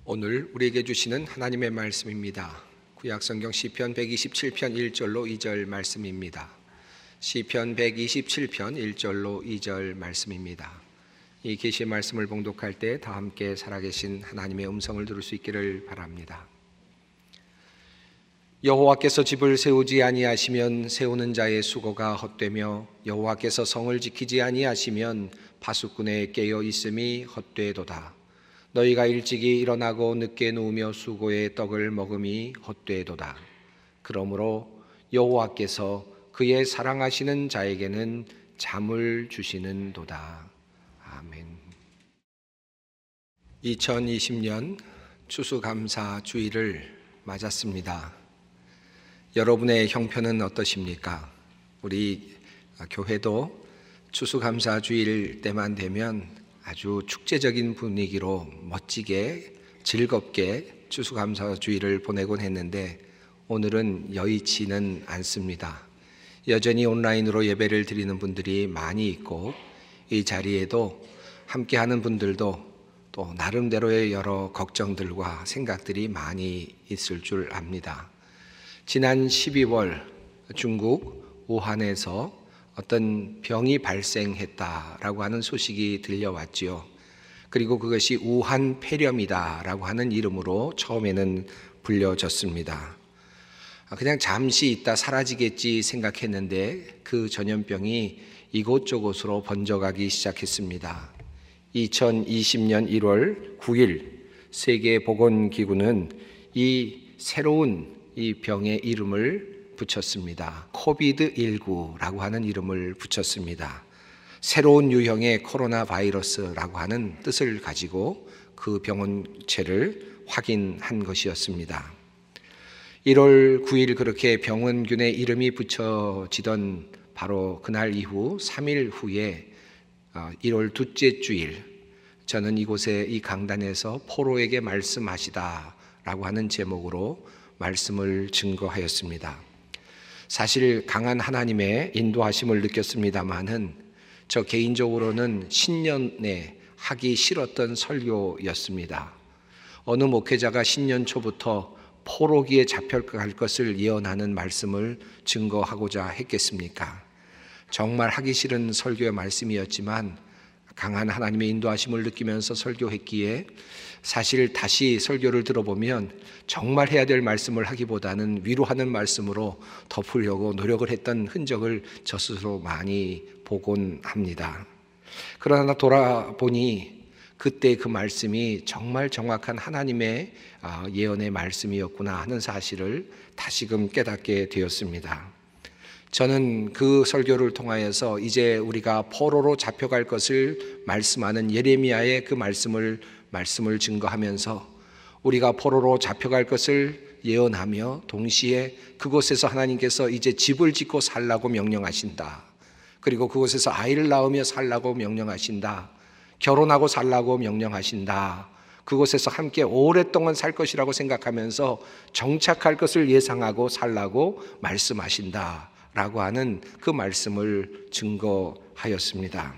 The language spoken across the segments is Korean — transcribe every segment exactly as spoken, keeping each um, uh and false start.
오늘 우리에게 주시는 하나님의 말씀입니다. 구약성경 시편 백이십칠 편 일 절로 이 절 말씀입니다. 시편 백이십칠 편 일 절로 이 절 말씀입니다. 이 계시의 말씀을 봉독할 때 다 함께 살아계신 하나님의 음성을 들을 수 있기를 바랍니다. 여호와께서 집을 세우지 아니하시면 세우는 자의 수고가 헛되며 여호와께서 성을 지키지 아니하시면 파수꾼의 깨어 있음이 헛되도다. 너희가 일찍이 일어나고 늦게 누우며 수고의 떡을 먹음이 헛되도다. 그러므로 여호와께서 그의 사랑하시는 자에게는 잠을 주시는도다. 아멘. 이천이십 년 추수감사 주일을 맞았습니다. 여러분의 형편은 어떠십니까? 우리 교회도 추수감사 주일 때만 되면 아주 축제적인 분위기로 멋지게 즐겁게 추수감사 주일을 보내곤 했는데 오늘은 여의치는 않습니다. 여전히 온라인으로 예배를 드리는 분들이 많이 있고 이 자리에도 함께하는 분들도 또 나름대로의 여러 걱정들과 생각들이 많이 있을 줄 압니다. 지난 십이월 중국 우한에서 어떤 병이 발생했다라고 하는 소식이 들려왔지요. 그리고 그것이 우한 폐렴이다라고 하는 이름으로 처음에는 불려졌습니다. 그냥 잠시 있다 사라지겠지 생각했는데 그 전염병이 이곳저곳으로 번져가기 시작했습니다. 이천이십 년 일월 구일 세계보건기구는 이 새로운 이 병의 이름을 붙였습니다. 코비드 십구라고 하는 이름을 붙였습니다. 새로운 유형의 코로나 바이러스라고 하는 뜻을 가지고 그 병원체를 확인한 것이었습니다. 일월 구일 그렇게 병원균의 이름이 붙여지던 바로 그날 이후 삼 일 후에 일월 둘째 주일 저는 이곳에 이 강단에서 포로에게 말씀하시다라고 하는 제목으로 말씀을 증거하였습니다. 사실 강한 하나님의 인도하심을 느꼈습니다마는 저 개인적으로는 신년에 하기 싫었던 설교였습니다. 어느 목회자가 신년 초부터 포로기에 잡혀갈 것을 예언하는 말씀을 증거하고자 했겠습니까? 정말 하기 싫은 설교의 말씀이었지만 강한 하나님의 인도하심을 느끼면서 설교했기에 사실 다시 설교를 들어보면 정말 해야 될 말씀을 하기보다는 위로하는 말씀으로 덮으려고 노력을 했던 흔적을 저 스스로 많이 보곤 합니다. 그러나 돌아보니 그때 그 말씀이 정말 정확한 하나님의 예언의 말씀이었구나 하는 사실을 다시금 깨닫게 되었습니다. 저는 그 설교를 통하여서 이제 우리가 포로로 잡혀갈 것을 말씀하는 예레미야의 그 말씀을 말씀을 증거하면서 우리가 포로로 잡혀갈 것을 예언하며 동시에 그곳에서 하나님께서 이제 집을 짓고 살라고 명령하신다. 그리고 그곳에서 아이를 낳으며 살라고 명령하신다. 결혼하고 살라고 명령하신다. 그곳에서 함께 오랫동안 살 것이라고 생각하면서 정착할 것을 예상하고 살라고 말씀하신다. 라고 하는 그 말씀을 증거하였습니다.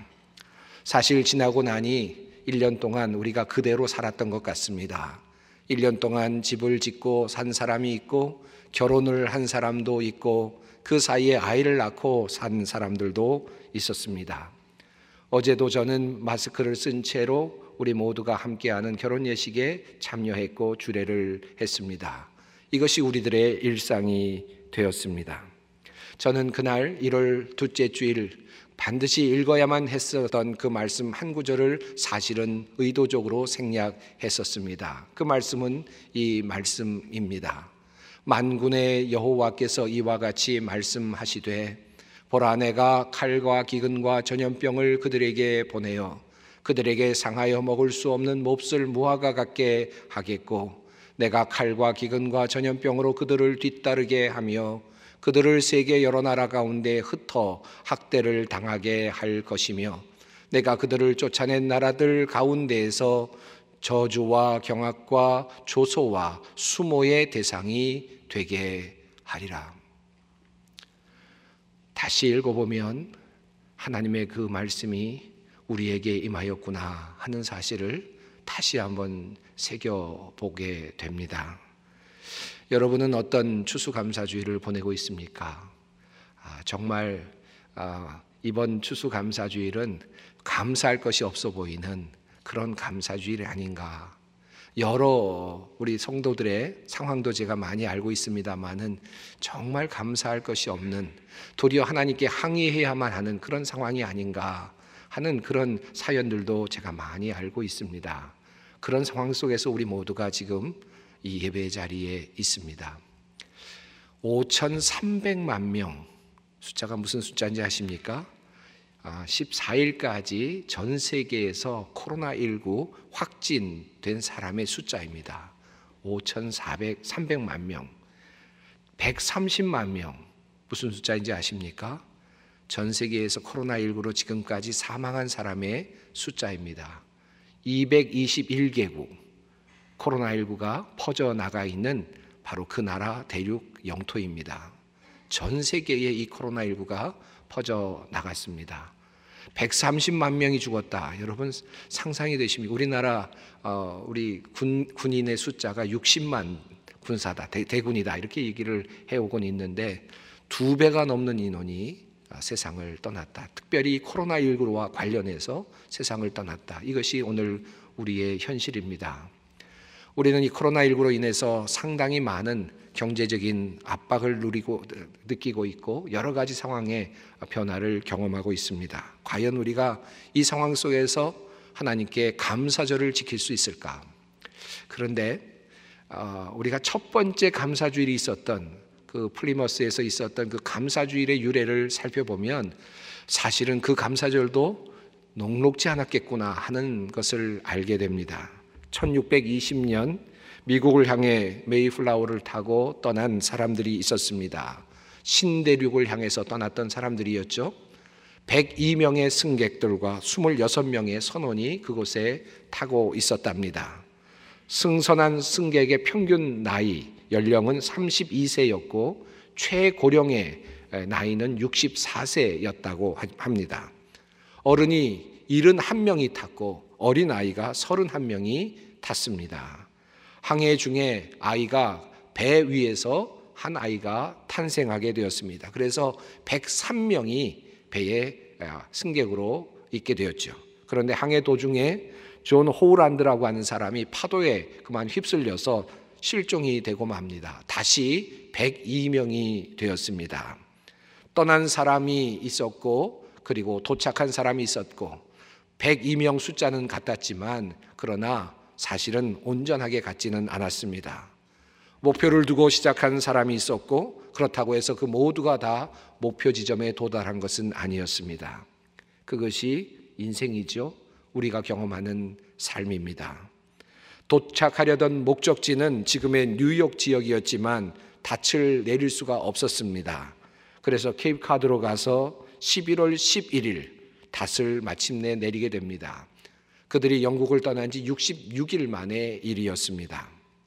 사실 지나고 나니 일 년 동안 우리가 그대로 살았던 것 같습니다. 일 년 동안 집을 짓고 산 사람이 있고 결혼을 한 사람도 있고 그 사이에 아이를 낳고 산 사람들도 있었습니다. 어제도 저는 마스크를 쓴 채로 우리 모두가 함께하는 결혼 예식에 참여했고 주례를 했습니다. 이것이 우리들의 일상이 되었습니다. 저는 그날 일월 둘째 주일 반드시 읽어야만 했었던 그 말씀 한 구절을 사실은 의도적으로 생략했었습니다. 그 말씀은 이 말씀입니다. 만군의 여호와께서 이와 같이 말씀하시되 보라 내가 칼과 기근과 전염병을 그들에게 보내어 그들에게 상하여 먹을 수 없는 몹쓸 무화과 같게 하겠고 내가 칼과 기근과 전염병으로 그들을 뒤따르게 하며 그들을 세계 여러 나라 가운데 흩어 학대를 당하게 할 것이며 내가 그들을 쫓아낸 나라들 가운데에서 저주와 경악과 조소와 수모의 대상이 되게 하리라. 다시 읽어보면 하나님의 그 말씀이 우리에게 임하였구나 하는 사실을 다시 한번 새겨보게 됩니다. 여러분은 어떤 추수감사주의를 보내고 있습니까? 아, 정말 아, 이번 추수감사주일은 감사할 것이 없어 보이는 그런 감사주일이 아닌가. 여러 우리 성도들의 상황도 제가 많이 알고 있습니다만은 정말 감사할 것이 없는, 도리어 하나님께 항의해야만 하는 그런 상황이 아닌가 하는 그런 사연들도 제가 많이 알고 있습니다. 그런 상황 속에서 우리 모두가 지금 이 예배 자리에 있습니다. 오천삼백만 명, 숫자가 무슨 숫자인지 아십니까? 아, 십사 일까지 전 세계에서 코로나십구 확진된 사람의 숫자입니다. 오천삼백만 명. 백삼십만 명, 무슨 숫자인지 아십니까? 전 세계에서 코로나십구로 지금까지 사망한 사람의 숫자입니다. 이백이십일 개국 코로나십구가 퍼져나가 있는 바로 그 나라 대륙 영토입니다. 전 세계에 이 코로나십구가 퍼져나갔습니다. 백삼십만 명이 죽었다. 여러분 상상이 되십니까? 우리나라 어, 우리 군, 군인의 숫자가 육십만 군사다, 대, 대군이다 이렇게 얘기를 해오곤 있는데 두 배가 넘는 인원이 세상을 떠났다. 특별히 코로나십구와 관련해서 세상을 떠났다. 이것이 오늘 우리의 현실입니다. 우리는 이 코로나십구로 인해서 상당히 많은 경제적인 압박을 누리고 느끼고 있고 여러 가지 상황의 변화를 경험하고 있습니다. 과연 우리가 이 상황 속에서 하나님께 감사절을 지킬 수 있을까? 그런데 우리가 첫 번째 감사주일이 있었던 그 플리머스에서 있었던 그 감사주일의 유래를 살펴보면 사실은 그 감사절도 녹록지 않았겠구나 하는 것을 알게 됩니다. 천육백이십 년 미국을 향해 메이플라워를 타고 떠난 사람들이 있었습니다. 신대륙을 향해서 떠났던 사람들이었죠. 백이 명의 승객들과 이십육 명의 선원이 그곳에 타고 있었답니다. 승선한 승객의 평균 나이, 연령은 삼십이 세였고 최고령의 나이는 육십사 세였다고 합니다. 어른이 칠십일 명이 탔고 어린아이가 삼십일 명이 탔습니다. 항해 중에 아이가 배 위에서 한 아이가 탄생하게 되었습니다. 그래서 백삼 명이 배에 승객으로 있게 되었죠. 그런데 항해 도중에 존 호울란드라고 하는 사람이 파도에 그만 휩쓸려서 실종이 되고 맙니다. 다시 백이 명이 되었습니다. 떠난 사람이 있었고 그리고 도착한 사람이 있었고 백이 명 숫자는 같았지만 그러나 사실은 온전하게 같지는 않았습니다. 목표를 두고 시작한 사람이 있었고 그렇다고 해서 그 모두가 다 목표 지점에 도달한 것은 아니었습니다. 그것이 인생이죠. 우리가 경험하는 삶입니다. 도착하려던 목적지는 지금의 뉴욕 지역이었지만 닻을 내릴 수가 없었습니다. 그래서 케이프카드로 가서 십일월 십일일 닻을 마침내 내리게 됩니다. 그들이 영국을 떠난 지 육십육 일 만의 일이었습니다.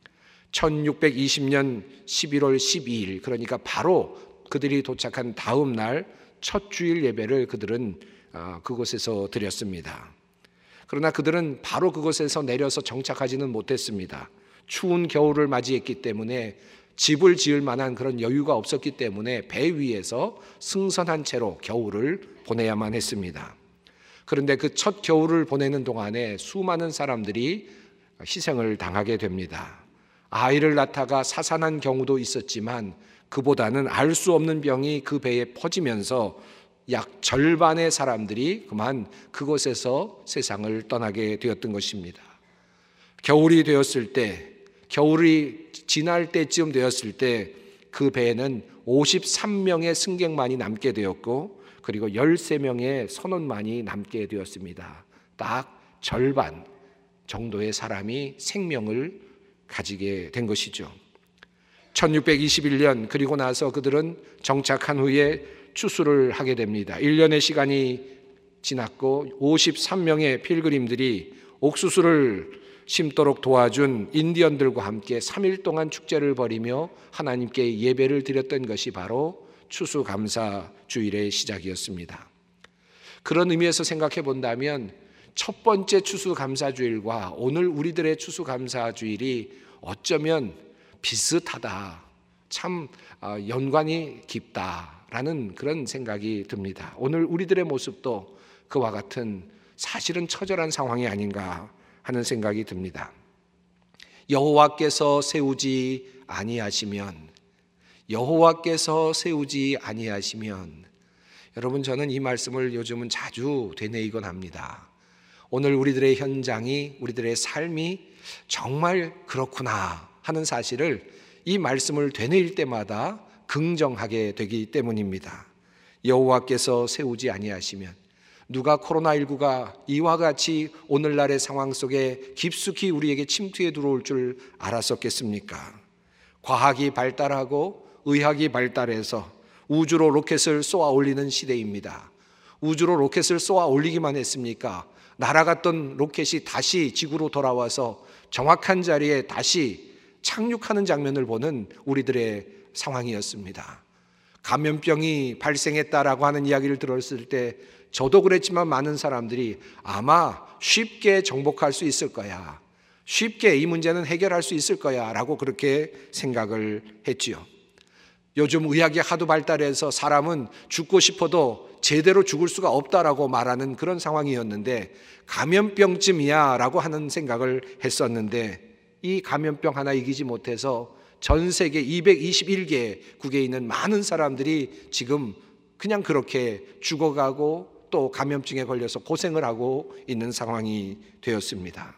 천육백이십 년 십일월 십이일, 그러니까 바로 그들이 도착한 다음 날 첫 주일 예배를 그들은 그곳에서 드렸습니다. 그러나 그들은 바로 그곳에서 내려서 정착하지는 못했습니다. 추운 겨울을 맞이했기 때문에 집을 지을 만한 그런 여유가 없었기 때문에 배 위에서 승선한 채로 겨울을 보내야만 했습니다. 그런데 그 첫 겨울을 보내는 동안에 수많은 사람들이 희생을 당하게 됩니다. 아이를 낳다가 사산한 경우도 있었지만 그보다는 알 수 없는 병이 그 배에 퍼지면서 약 절반의 사람들이 그만 그곳에서 세상을 떠나게 되었던 것입니다. 겨울이 되었을 때, 겨울이 지날 때쯤 되었을 때 그 배에는 오십삼 명의 승객만이 남게 되었고 그리고 십삼 명의 선원만이 남게 되었습니다. 딱 절반 정도의 사람이 생명을 가지게 된 것이죠. 천육백이십일 년 그리고 나서 그들은 정착한 후에 추수를 하게 됩니다. 일 년의 시간이 지났고 오십삼 명의 필그림들이 옥수수를 심도록 도와준 인디언들과 함께 삼 일 동안 축제를 벌이며 하나님께 예배를 드렸던 것이 바로 추수감사 주일의 시작이었습니다. 그런 의미에서 생각해 본다면 첫 번째 추수감사주일과 오늘 우리들의 추수감사주일이 어쩌면 비슷하다, 참 연관이 깊다라는 그런 생각이 듭니다. 오늘 우리들의 모습도 그와 같은 사실은 처절한 상황이 아닌가 하는 생각이 듭니다. 여호와께서 세우지 아니하시면, 여호와께서 세우지 아니하시면, 여러분, 저는 이 말씀을 요즘은 자주 되뇌이곤 합니다. 오늘 우리들의 현장이, 우리들의 삶이 정말 그렇구나 하는 사실을 이 말씀을 되뇌일 때마다 긍정하게 되기 때문입니다. 여호와께서 세우지 아니하시면, 누가 코로나십구가 이와 같이 오늘날의 상황 속에 깊숙이 우리에게 침투해 들어올 줄 알았었겠습니까? 과학이 발달하고 의학이 발달해서 우주로 로켓을 쏘아 올리는 시대입니다. 우주로 로켓을 쏘아 올리기만 했습니까? 날아갔던 로켓이 다시 지구로 돌아와서 정확한 자리에 다시 착륙하는 장면을 보는 우리들의 상황이었습니다. 감염병이 발생했다라고 하는 이야기를 들었을 때 저도 그랬지만 많은 사람들이 아마 쉽게 정복할 수 있을 거야, 쉽게 이 문제는 해결할 수 있을 거야 라고 그렇게 생각을 했지요. 요즘 의학이 하도 발달해서 사람은 죽고 싶어도 제대로 죽을 수가 없다라고 말하는 그런 상황이었는데, 감염병쯤이야 라고 하는 생각을 했었는데, 이 감염병 하나 이기지 못해서 전 세계 이백이십일 개국에 있는 많은 사람들이 지금 그냥 그렇게 죽어가고 또 감염증에 걸려서 고생을 하고 있는 상황이 되었습니다.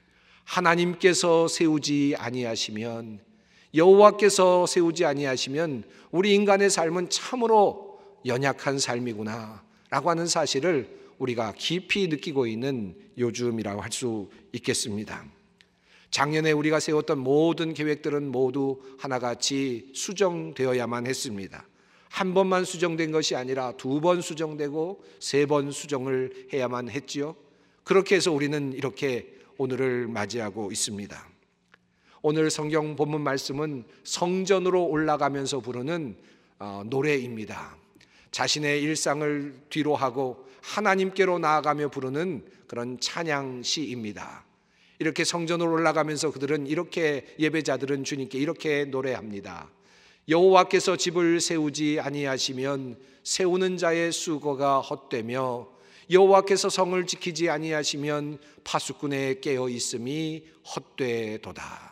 하나님께서 세우지 아니하시면, 여호와께서 세우지 아니하시면 우리 인간의 삶은 참으로 연약한 삶이구나 라고 하는 사실을 우리가 깊이 느끼고 있는 요즘이라고 할 수 있겠습니다. 작년에 우리가 세웠던 모든 계획들은 모두 하나같이 수정되어야만 했습니다. 한 번만 수정된 것이 아니라 두 번 수정되고 세 번 수정을 해야만 했지요. 그렇게 해서 우리는 이렇게 오늘을 맞이하고 있습니다. 오늘 성경 본문 말씀은 성전으로 올라가면서 부르는 노래입니다. 자신의 일상을 뒤로하고 하나님께로 나아가며 부르는 그런 찬양시입니다. 이렇게 성전으로 올라가면서 그들은 이렇게, 예배자들은 주님께 이렇게 노래합니다. 여호와께서 집을 세우지 아니하시면 세우는 자의 수고가 헛되며, 여호와께서 성을 지키지 아니하시면 파수꾼의 깨어 있음이 헛되도다.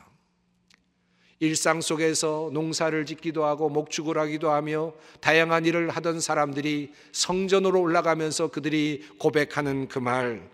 일상 속에서 농사를 짓기도 하고 목축을 하기도 하며 다양한 일을 하던 사람들이 성전으로 올라가면서 그들이 고백하는 그 말,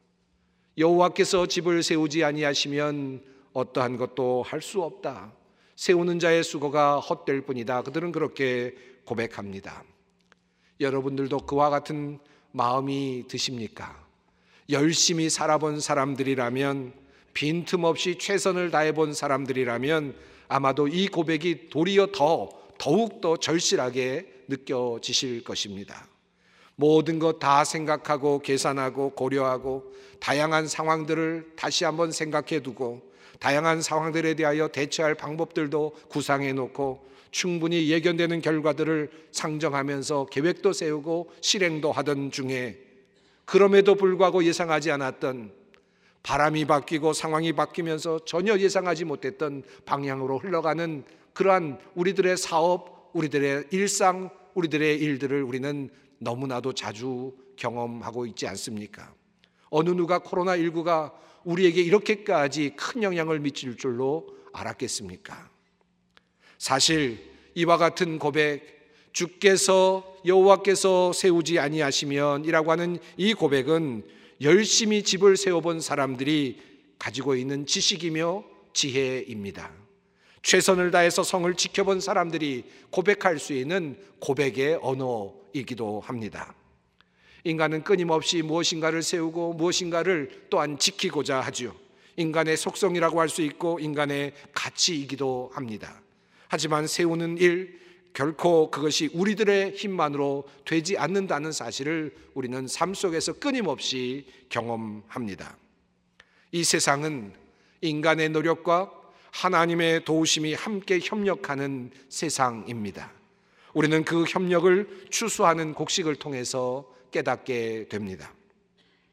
여호와께서 집을 세우지 아니하시면 어떠한 것도 할 수 없다. 세우는 자의 수고가 헛될 뿐이다. 그들은 그렇게 고백합니다. 여러분들도 그와 같은 마음이 드십니까? 열심히 살아본 사람들이라면, 빈틈없이 최선을 다해본 사람들이라면 아마도 이 고백이 도리어 더 더욱더 절실하게 느껴지실 것입니다. 모든 것 다 생각하고 계산하고 고려하고 다양한 상황들을 다시 한번 생각해 두고 다양한 상황들에 대하여 대처할 방법들도 구상해 놓고 충분히 예견되는 결과들을 상정하면서 계획도 세우고 실행도 하던 중에, 그럼에도 불구하고 예상하지 않았던 바람이 바뀌고 상황이 바뀌면서 전혀 예상하지 못했던 방향으로 흘러가는 그러한 우리들의 사업, 우리들의 일상, 우리들의 일들을 우리는 너무나도 자주 경험하고 있지 않습니까? 어느 누가 코로나십구가 우리에게 이렇게까지 큰 영향을 미칠 줄로 알았겠습니까? 사실 이와 같은 고백, 주께서 여호와께서 세우지 아니하시면 이라고 하는 이 고백은 열심히 집을 세워본 사람들이 가지고 있는 지식이며 지혜입니다. 최선을 다해서 성을 지켜본 사람들이 고백할 수 있는 고백의 언어이기도 합니다. 인간은 끊임없이 무엇인가를 세우고 무엇인가를 또한 지키고자 하죠. 인간의 속성이라고 할 수 있고 인간의 가치이기도 합니다. 하지만 세우는 일, 결코 그것이 우리들의 힘만으로 되지 않는다는 사실을 우리는 삶 속에서 끊임없이 경험합니다. 이 세상은 인간의 노력과 하나님의 도우심이 함께 협력하는 세상입니다. 우리는 그 협력을 추수하는 곡식을 통해서 깨닫게 됩니다.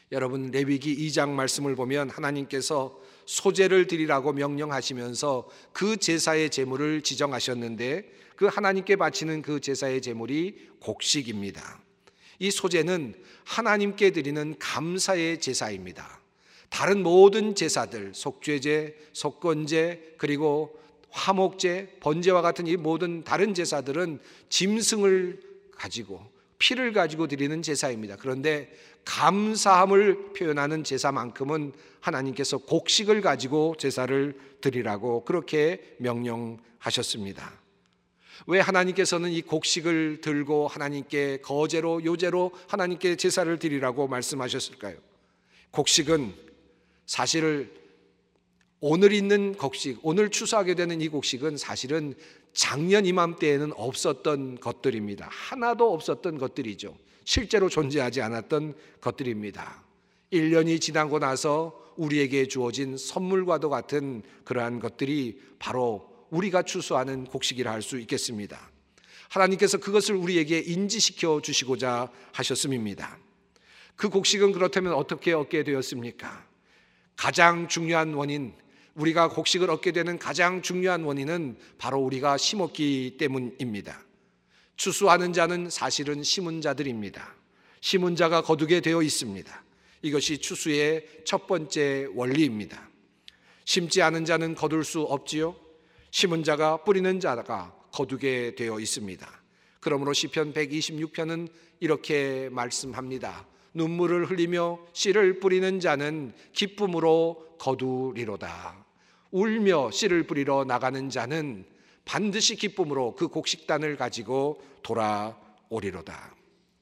여러분, 레위기 이 장 말씀을 보면 하나님께서 소제를 드리라고 명령하시면서 그 제사의 제물을 지정하셨는데, 그 하나님께 바치는 그 제사의 제물이 곡식입니다. 이 소제는 하나님께 드리는 감사의 제사입니다. 다른 모든 제사들, 속죄제, 속건제, 그리고 화목제, 번제와 같은 이 모든 다른 제사들은 짐승을 가지고 피를 가지고 드리는 제사입니다. 그런데 감사함을 표현하는 제사만큼은 하나님께서 곡식을 가지고 제사를 드리라고 그렇게 명령하셨습니다. 왜 하나님께서는 이 곡식을 들고 하나님께 거제로 요제로 하나님께 제사를 드리라고 말씀하셨을까요? 곡식은 사실 오늘 있는 곡식, 오늘 추수하게 되는 이 곡식은 사실은 작년 이맘때에는 없었던 것들입니다. 하나도 없었던 것들이죠. 실제로 존재하지 않았던 것들입니다. 일 년이 지나고 나서 우리에게 주어진 선물과도 같은 그러한 것들이 바로 우리가 추수하는 곡식이라 할 수 있겠습니다. 하나님께서 그것을 우리에게 인지시켜 주시고자 하셨음입니다. 그 곡식은 그렇다면 어떻게 얻게 되었습니까? 가장 중요한 원인, 우리가 곡식을 얻게 되는 가장 중요한 원인은 바로 우리가 심었기 때문입니다. 추수하는 자는 사실은 심은 자들입니다. 심은 자가 거두게 되어 있습니다. 이것이 추수의 첫 번째 원리입니다. 심지 않은 자는 거둘 수 없지요. 심은 자가 뿌리는 자가 거두게 되어 있습니다. 그러므로 시편 백이십육 편은 이렇게 말씀합니다. 눈물을 흘리며 씨를 뿌리는 자는 기쁨으로 거두리로다. 울며 씨를 뿌리러 나가는 자는 반드시 기쁨으로 그 곡식단을 가지고 돌아오리로다.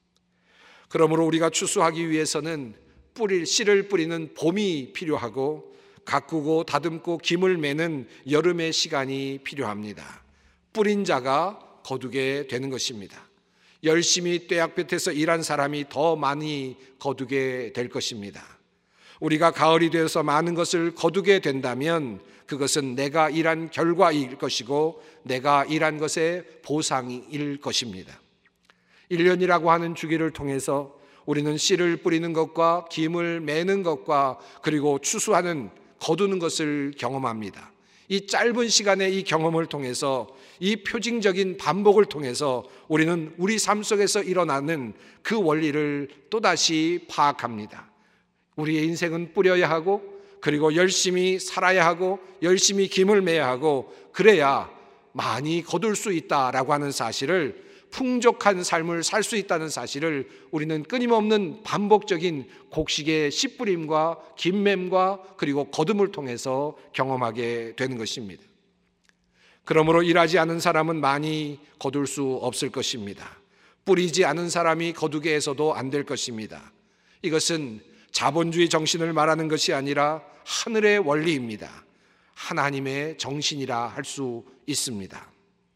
그러므로 우리가 추수하기 위해서는 뿌릴 씨를 뿌리는 봄이 필요하고 가꾸고 다듬고 김을 매는 여름의 시간이 필요합니다. 뿌린 자가 거두게 되는 것입니다. 열심히 떼약볕에서 일한 사람이 더 많이 거두게 될 것입니다. 우리가 가을이 되어서 많은 것을 거두게 된다면 그것은 내가 일한 결과일 것이고 내가 일한 것의 보상일 것입니다. 일 년이라고 하는 주기를 통해서 우리는 씨를 뿌리는 것과 김을 매는 것과 그리고 추수하는 거두는 것을 경험합니다. 이 짧은 시간의 이 경험을 통해서, 이 표징적인 반복을 통해서 우리는 우리 삶 속에서 일어나는 그 원리를 또다시 파악합니다. 우리의 인생은 뿌려야 하고, 그리고 열심히 살아야 하고, 열심히 김을 매야 하고, 그래야 많이 거둘 수 있다라고 하는 사실을, 풍족한 삶을 살 수 있다는 사실을 우리는 끊임없는 반복적인 곡식의 씨뿌림과 김맴과 그리고 거둠을 통해서 경험하게 되는 것입니다. 그러므로 일하지 않은 사람은 많이 거둘 수 없을 것입니다. 뿌리지 않은 사람이 거두게 해서도 안 될 것입니다. 이것은 자본주의 정신을 말하는 것이 아니라 하늘의 원리입니다. 하나님의 정신이라 할 수 있습니다.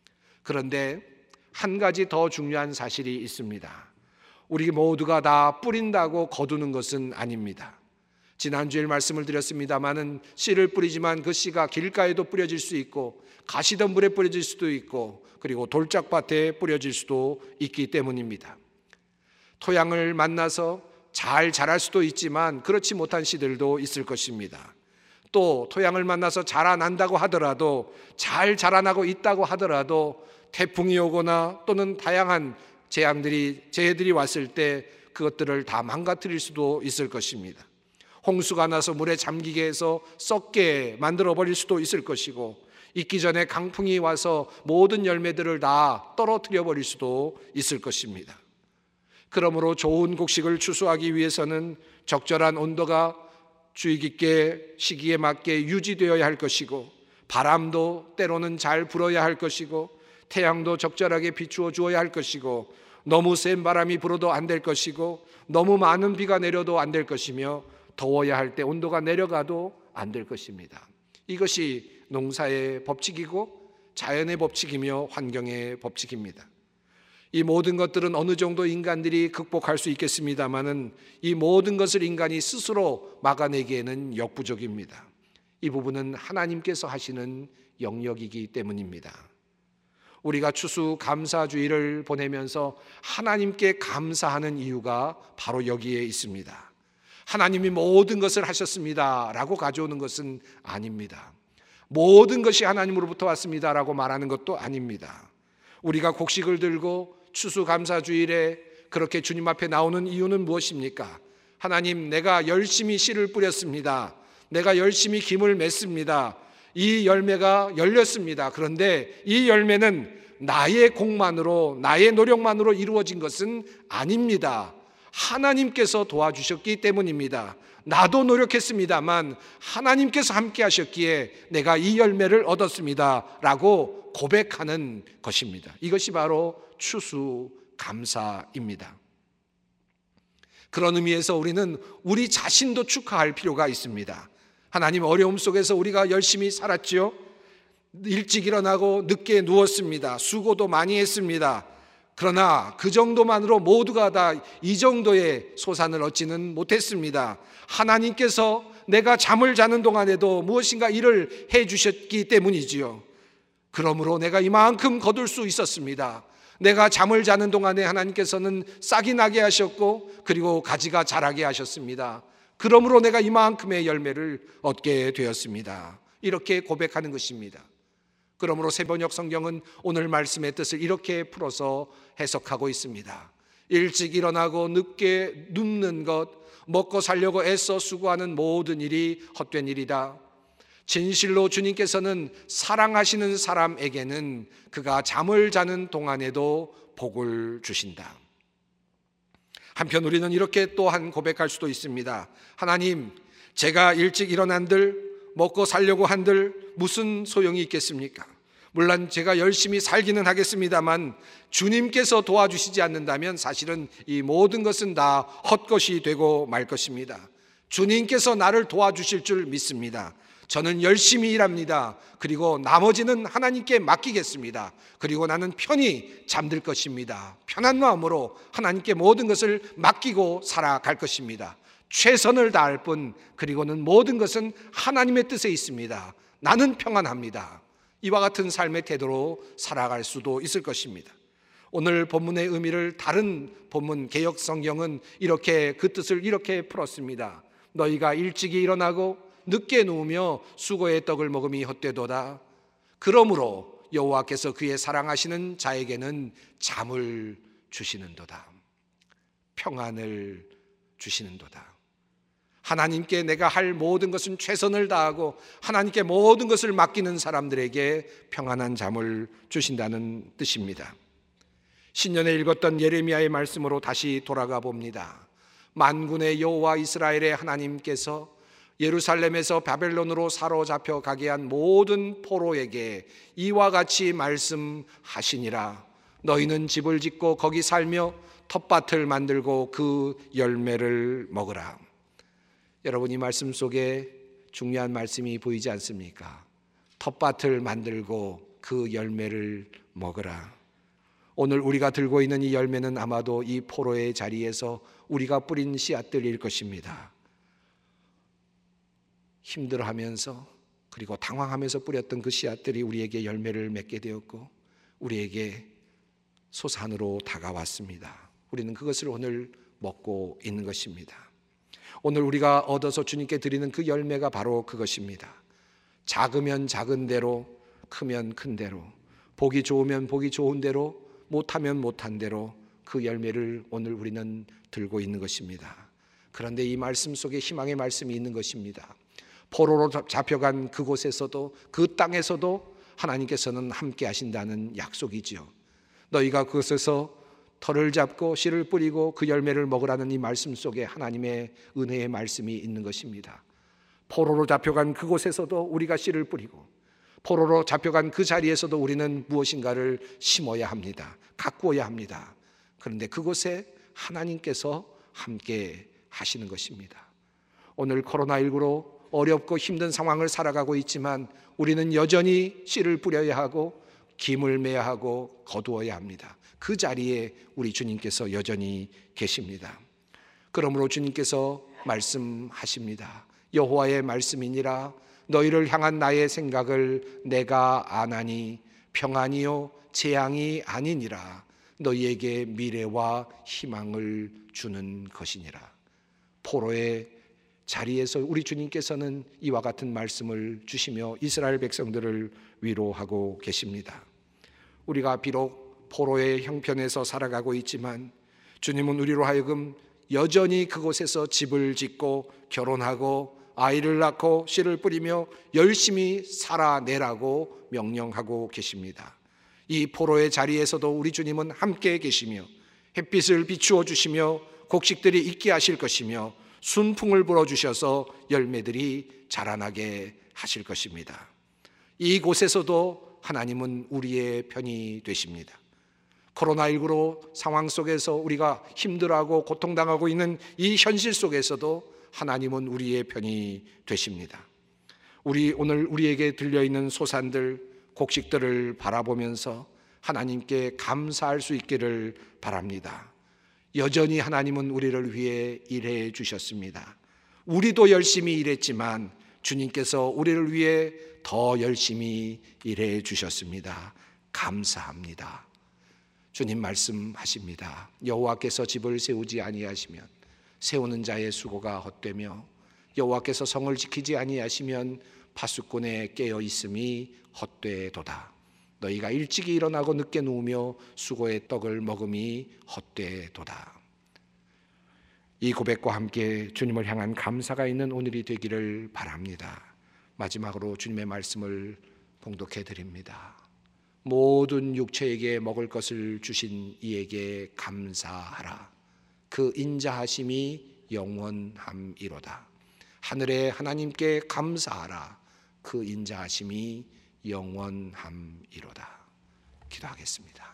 그런데 한 가지 더 중요한 사실이 있습니다. 우리 모두가 다 뿌린다고 거두는 것은 아닙니다. 지난주에 말씀을 드렸습니다마는 씨를 뿌리지만 그 씨가 길가에도 뿌려질 수 있고 가시덤불에 뿌려질 수도 있고 그리고 돌짝밭에 뿌려질 수도 있기 때문입니다. 토양을 만나서 잘 자랄 수도 있지만 그렇지 못한 씨들도 있을 것입니다. 또 토양을 만나서 자라난다고 하더라도, 잘 자라나고 있다고 하더라도 태풍이 오거나 또는 다양한 재앙들이, 재해들이 왔을 때 그것들을 다 망가뜨릴 수도 있을 것입니다. 홍수가 나서 물에 잠기게 해서 썩게 만들어버릴 수도 있을 것이고, 있기 전에 강풍이 와서 모든 열매들을 다 떨어뜨려 버릴 수도 있을 것입니다. 그러므로 좋은 곡식을 추수하기 위해서는 적절한 온도가 주의 깊게 시기에 맞게 유지되어야 할 것이고, 바람도 때로는 잘 불어야 할 것이고, 태양도 적절하게 비추어 주어야 할 것이고, 너무 센 바람이 불어도 안 될 것이고, 너무 많은 비가 내려도 안 될 것이며, 더워야 할 때 온도가 내려가도 안 될 것입니다. 이것이 농사의 법칙이고 자연의 법칙이며 환경의 법칙입니다. 이 모든 것들은 어느 정도 인간들이 극복할 수 있겠습니다마는 이 모든 것을 인간이 스스로 막아내기에는 역부족입니다. 이 부분은 하나님께서 하시는 영역이기 때문입니다. 우리가 추수감사주의를 보내면서 하나님께 감사하는 이유가 바로 여기에 있습니다. 하나님이 모든 것을 하셨습니다 라고 가져오는 것은 아닙니다. 모든 것이 하나님으로부터 왔습니다 라고 말하는 것도 아닙니다. 우리가 곡식을 들고 추수감사주일에 그렇게 주님 앞에 나오는 이유는 무엇입니까? 하나님, 내가 열심히 씨를 뿌렸습니다. 내가 열심히 김을 맺습니다. 이 열매가 열렸습니다. 그런데 이 열매는 나의 공만으로, 나의 노력만으로 이루어진 것은 아닙니다. 하나님께서 도와주셨기 때문입니다. 나도 노력했습니다만 하나님께서 함께 하셨기에 내가 이 열매를 얻었습니다 라고 고백하는 것입니다. 이것이 바로 추수감사입니다. 그런 의미에서 우리는 우리 자신도 축하할 필요가 있습니다. 하나님, 어려움 속에서 우리가 열심히 살았죠. 일찍 일어나고 늦게 누웠습니다. 수고도 많이 했습니다. 그러나 그 정도만으로 모두가 다 이 정도의 소산을 얻지는 못했습니다. 하나님께서 내가 잠을 자는 동안에도 무엇인가 일을 해 주셨기 때문이지요. 그러므로 내가 이만큼 거둘 수 있었습니다. 내가 잠을 자는 동안에 하나님께서는 싹이 나게 하셨고 그리고 가지가 자라게 하셨습니다. 그러므로 내가 이만큼의 열매를 얻게 되었습니다. 이렇게 고백하는 것입니다. 그러므로 새번역 성경은 오늘 말씀의 뜻을 이렇게 풀어서 해석하고 있습니다. 일찍 일어나고 늦게 눕는 것, 먹고 살려고 애써 수고하는 모든 일이 헛된 일이다. 진실로 주님께서는 사랑하시는 사람에게는 그가 잠을 자는 동안에도 복을 주신다. 한편 우리는 이렇게 또한 고백할 수도 있습니다. 하나님, 제가 일찍 일어난들, 먹고 살려고 한들 무슨 소용이 있겠습니까? 물론 제가 열심히 살기는 하겠습니다만 주님께서 도와주시지 않는다면 사실은 이 모든 것은 다 헛것이 되고 말 것입니다. 주님께서 나를 도와주실 줄 믿습니다. 저는 열심히 일합니다. 그리고 나머지는 하나님께 맡기겠습니다. 그리고 나는 편히 잠들 것입니다. 편한 마음으로 하나님께 모든 것을 맡기고 살아갈 것입니다. 최선을 다할 뿐, 그리고는 모든 것은 하나님의 뜻에 있습니다. 나는 평안합니다. 이와 같은 삶의 태도로 살아갈 수도 있을 것입니다. 오늘 본문의 의미를 다른 본문 개역 성경은 이렇게 그 뜻을 이렇게 풀었습니다. 너희가 일찍이 일어나고 늦게 누우며 수고의 떡을 먹음이 헛되도다. 그러므로 여호와께서 그의 사랑하시는 자에게는 잠을 주시는도다. 평안을 주시는도다. 하나님께 내가 할 모든 것은 최선을 다하고 하나님께 모든 것을 맡기는 사람들에게 평안한 잠을 주신다는 뜻입니다. 신년에 읽었던 예레미야의 말씀으로 다시 돌아가 봅니다. 만군의 여호와 이스라엘의 하나님께서 예루살렘에서 바벨론으로 사로잡혀 가게 한 모든 포로에게 이와 같이 말씀하시니라. 너희는 집을 짓고 거기 살며 텃밭을 만들고 그 열매를 먹으라. 여러분, 이 말씀 속에 중요한 말씀이 보이지 않습니까? 텃밭을 만들고 그 열매를 먹으라. 오늘 우리가 들고 있는 이 열매는 아마도 이 포로의 자리에서 우리가 뿌린 씨앗들일 것입니다. 힘들어하면서 그리고 당황하면서 뿌렸던 그 씨앗들이 우리에게 열매를 맺게 되었고 우리에게 소산으로 다가왔습니다. 우리는 그것을 오늘 먹고 있는 것입니다. 오늘 우리가 얻어서 주님께 드리는 그 열매가 바로 그것입니다. 작으면 작은 대로, 크면 큰 대로, 보기 좋으면 보기 좋은 대로, 못하면 못한 대로 그 열매를 오늘 우리는 들고 있는 것입니다. 그런데 이 말씀 속에 희망의 말씀이 있는 것입니다. 포로로 잡혀간 그곳에서도 그 땅에서도 하나님께서는 함께 하신다는 약속이지요. 너희가 그곳에서 털을 잡고 씨를 뿌리고 그 열매를 먹으라는 이 말씀 속에 하나님의 은혜의 말씀이 있는 것입니다. 포로로 잡혀간 그곳에서도 우리가 씨를 뿌리고 포로로 잡혀간 그 자리에서도 우리는 무엇인가를 심어야 합니다. 가꾸어야 합니다. 그런데 그곳에 하나님께서 함께 하시는 것입니다. 오늘 코로나십구로 어렵고 힘든 상황을 살아가고 있지만 우리는 여전히 씨를 뿌려야 하고 김을 매야 하고 거두어야 합니다. 그 자리에 우리 주님께서 여전히 계십니다. 그러므로 주님께서 말씀하십니다. 여호와의 말씀이니라. 너희를 향한 나의 생각을 내가 아나니 평안이요 재앙이 아니니라. 너희에게 미래와 희망을 주는 것이니라. 포로의 자리에서 우리 주님께서는 이와 같은 말씀을 주시며 이스라엘 백성들을 위로하고 계십니다. 우리가 비록 포로의 형편에서 살아가고 있지만 주님은 우리로 하여금 여전히 그곳에서 집을 짓고 결혼하고 아이를 낳고 씨를 뿌리며 열심히 살아내라고 명령하고 계십니다. 이 포로의 자리에서도 우리 주님은 함께 계시며 햇빛을 비추어 주시며 곡식들이 있게 하실 것이며 순풍을 불어주셔서 열매들이 자라나게 하실 것입니다. 이곳에서도 하나님은 우리의 편이 되십니다. 코로나십구로 상황 속에서 우리가 힘들어하고 고통당하고 있는 이 현실 속에서도 하나님은 우리의 편이 되십니다. 우리 오늘 우리에게 들려있는 소산들, 곡식들을 바라보면서 하나님께 감사할 수 있기를 바랍니다. 여전히 하나님은 우리를 위해 일해 주셨습니다. 우리도 열심히 일했지만 주님께서 우리를 위해 더 열심히 일해 주셨습니다. 감사합니다. 주님 말씀하십니다. 여호와께서 집을 세우지 아니하시면 세우는 자의 수고가 헛되며 여호와께서 성을 지키지 아니하시면 파수꾼의 깨어 있음이 헛되도다. 너희가 일찍이 일어나고 늦게 누우며 수고의 떡을 먹음이 헛되도다. 이 고백과 함께 주님을 향한 감사가 있는 오늘이 되기를 바랍니다. 마지막으로 주님의 말씀을 봉독해 드립니다. 모든 육체에게 먹을 것을 주신 이에게 감사하라. 그 인자하심이 영원함이로다. 하늘의 하나님께 감사하라. 그 인자하심이 영원함이로다. 기도하겠습니다.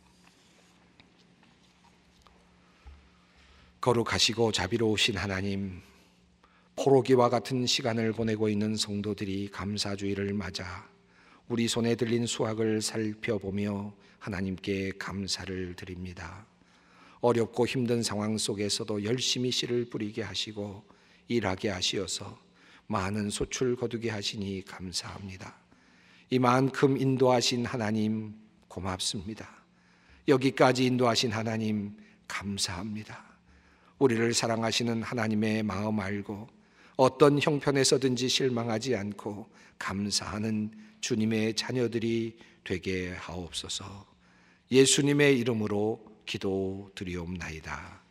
거룩하시고 자비로우신 하나님, 포로기와 같은 시간을 보내고 있는 성도들이 감사주의를 맞아 우리 손에 들린 수확을 살펴보며 하나님께 감사를 드립니다. 어렵고 힘든 상황 속에서도 열심히 씨를 뿌리게 하시고 일하게 하시어서 많은 소출 거두게 하시니 감사합니다. 이만큼 인도하신 하나님 고맙습니다. 여기까지 인도하신 하나님 감사합니다. 우리를 사랑하시는 하나님의 마음 알고 어떤 형편에서든지 실망하지 않고 감사하는 주님의 자녀들이 되게 하옵소서. 예수님의 이름으로 기도드리옵나이다.